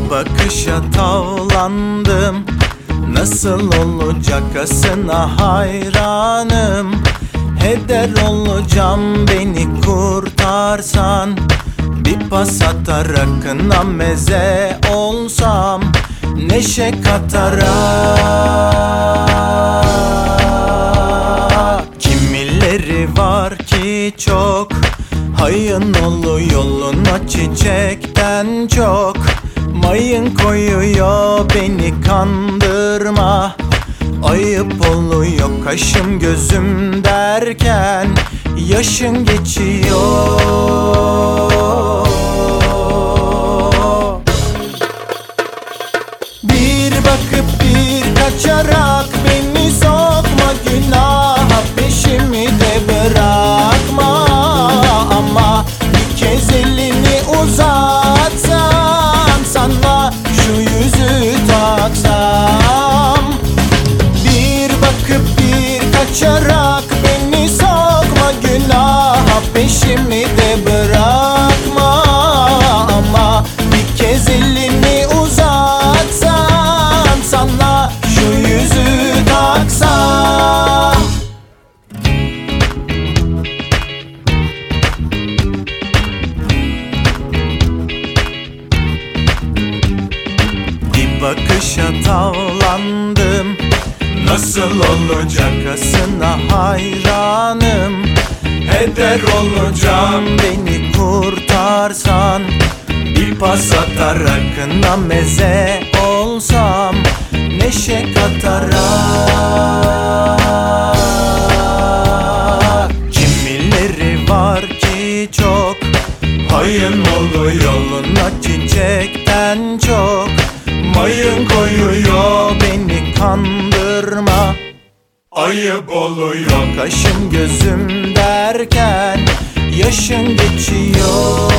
Bir bakışa tavlandım, nasıl olacakasına hayranım. Heder olacağım beni kurtarsan, bir pas atar akına meze olsam, neşe katarak. Kimileri var ki çok hayın olu yoluna çiçekten çok. Mayın koyuyor beni kandırma, ayıp oluyor kaşım gözüm derken yaşın geçiyor. Bir bakıp bir kaçarak beni sokma günaha, peşimi de bırakma. Ama bir kez elini uzatsan, sana şu yüzü taksam. Bir bakıp bir kaçarak beni sokma günaha, peşimi de bırakma. Ama bir kez elini uzatsan, sana şu yüzü taksam. Bir bakışa tavlandım, nasıl olacakasına hayranım. Heder olacağım beni kurtarsan, bir pas atar akına meze olsam, neşe katarak. Kimileri var ki çok hayın olu yoluna çiçekten çok. Mayın koyuyor beni kandırma, ayıp oluyor kaşım gözüm derken yaşın geçiyor.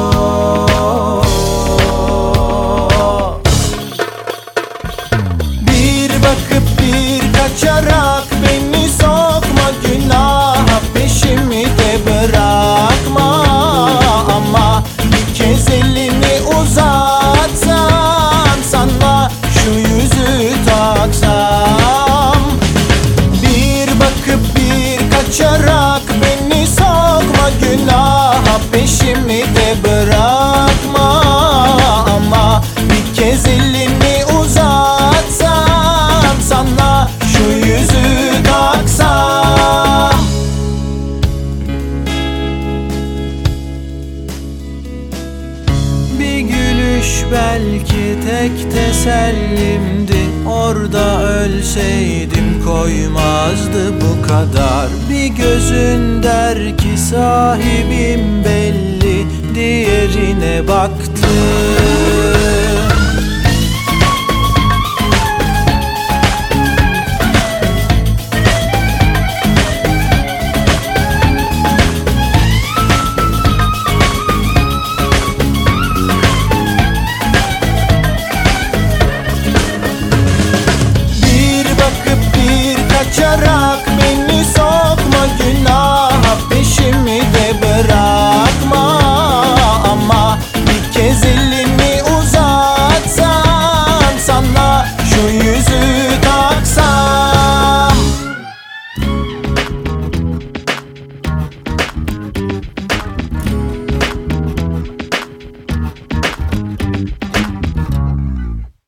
Bir bakıp bir kaçarak beni sokma günaha, peşimi de bırakma. Ama bir kez elini uzatsan, sana şu yüzü taksam. Bir bakıp bir kaçarak beni sokma günaha, peşimi de bırakma. Ama bir kez elini uzatsan, sana şu yüzü taksam. Bir gülüş belki tek tesellimdi, orada ölseydim koymazdı bu kadar. Bir gözün der ki sahibim belli, diğerine baktım